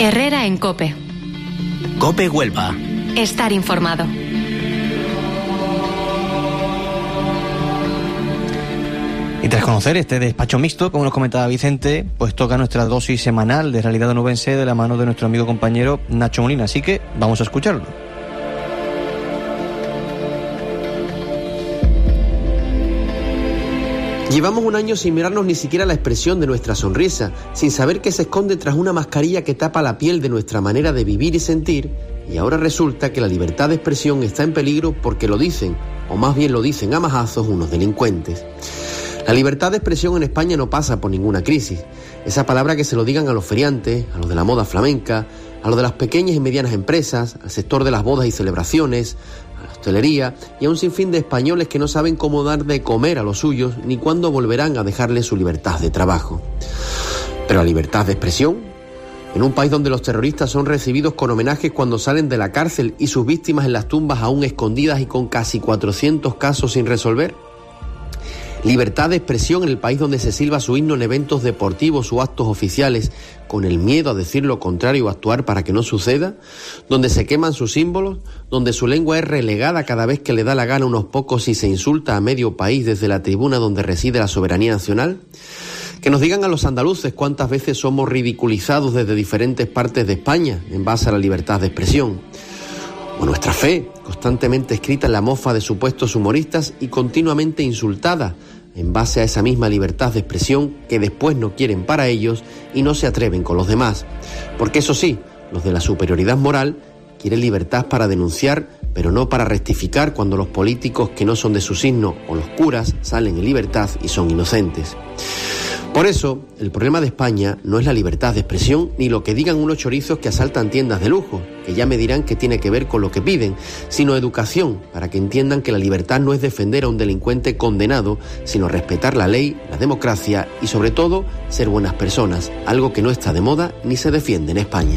Herrera en COPE. COPE Huelva. Estar informado. Y tras conocer este despacho mixto, como nos comentaba Vicente, pues toca nuestra dosis semanal de realidad onubense de la mano de nuestro amigo compañero Nacho Molina. Así que vamos a escucharlo. Llevamos un año sin mirarnos ni siquiera la expresión de nuestra sonrisa, sin saber que se esconde tras una mascarilla que tapa la piel de nuestra manera de vivir y sentir, y ahora resulta que la libertad de expresión está en peligro porque lo dicen, o más bien lo dicen a majazos, unos delincuentes. La libertad de expresión en España no pasa por ninguna crisis. Esa palabra que se lo digan a los feriantes, a los de la moda flamenca, a los de las pequeñas y medianas empresas, al sector de las bodas y celebraciones, a la hostelería y a un sinfín de españoles que no saben cómo dar de comer a los suyos ni cuándo volverán a dejarles su libertad de trabajo. Pero la libertad de expresión, en un país donde los terroristas son recibidos con homenajes cuando salen de la cárcel y sus víctimas en las tumbas aún escondidas y con casi 400 casos sin resolver. Libertad de expresión en el país donde se silba su himno en eventos deportivos o actos oficiales con el miedo a decir lo contrario o actuar para que no suceda, donde se queman sus símbolos, donde su lengua es relegada cada vez que le da la gana a unos pocos y se insulta a medio país desde la tribuna donde reside la soberanía nacional. Que nos digan a los andaluces cuántas veces somos ridiculizados desde diferentes partes de España en base a la libertad de expresión. O nuestra fe, constantemente escrita en la mofa de supuestos humoristas y continuamente insultada en base a esa misma libertad de expresión que después no quieren para ellos y no se atreven con los demás. Porque eso sí, los de la superioridad moral quieren libertad para denunciar, pero no para rectificar cuando los políticos que no son de su signo o los curas salen en libertad y son inocentes. Por eso, el problema de España no es la libertad de expresión ni lo que digan unos chorizos que asaltan tiendas de lujo, que ya me dirán que tiene que ver con lo que piden, sino educación, para que entiendan que la libertad no es defender a un delincuente condenado, sino respetar la ley, la democracia y, sobre todo, ser buenas personas, algo que no está de moda ni se defiende en España.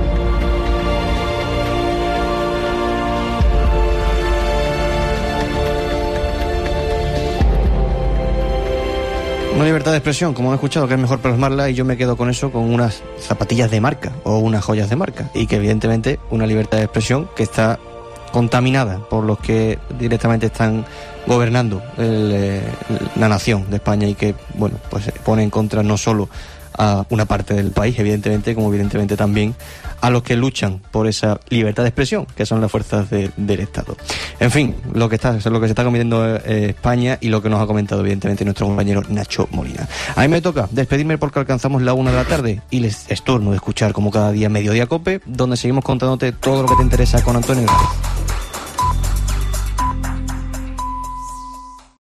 Una libertad de expresión, como han escuchado, que es mejor plasmarla, y yo me quedo con eso, con unas zapatillas de marca o unas joyas de marca, y que evidentemente una libertad de expresión que está contaminada por los que directamente están gobernando la nación de España y que, bueno, pues pone en contra no solo a una parte del país, evidentemente, como evidentemente también a los que luchan por esa libertad de expresión, que son las fuerzas del Estado. En fin, lo que se está cometiendo España y lo que nos ha comentado evidentemente nuestro compañero Nacho Molina. A mí me toca despedirme porque alcanzamos la 1 de la tarde y les es turno de escuchar como cada día Mediodía Cope, donde seguimos contándote todo lo que te interesa con Antonio Gálvez.